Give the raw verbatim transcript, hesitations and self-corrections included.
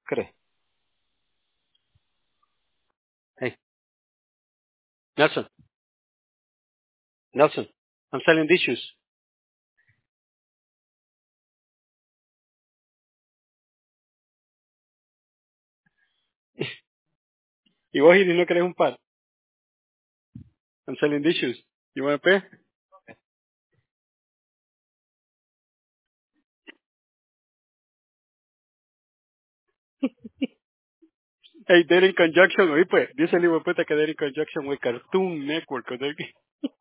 Correct. Hey, Nelson. Nelson. I'm selling these shoes. Y vos y no querés un par. I'm selling these shoes. You want to pay? Hey, they're in conjunction. Oye, pues, dice el hijo de puta que they're in conjunction with Cartoon Network. ¿No?